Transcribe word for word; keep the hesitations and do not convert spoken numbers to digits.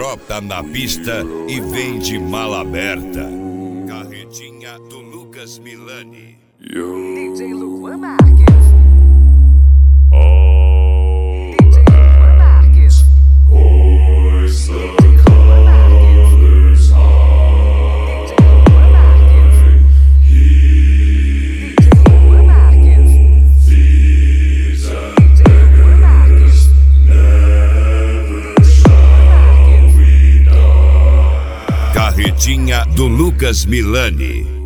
brota na pista e vem de mala aberta. Carretinha do Lucas Milani. D J Luan Marques. All D J Luan Marques. hoist the colors high. D J Luan Marques. He D J Luan Marques. thieves and D J Luan Marques. never shall we die. Carretinha do Lucas Milani.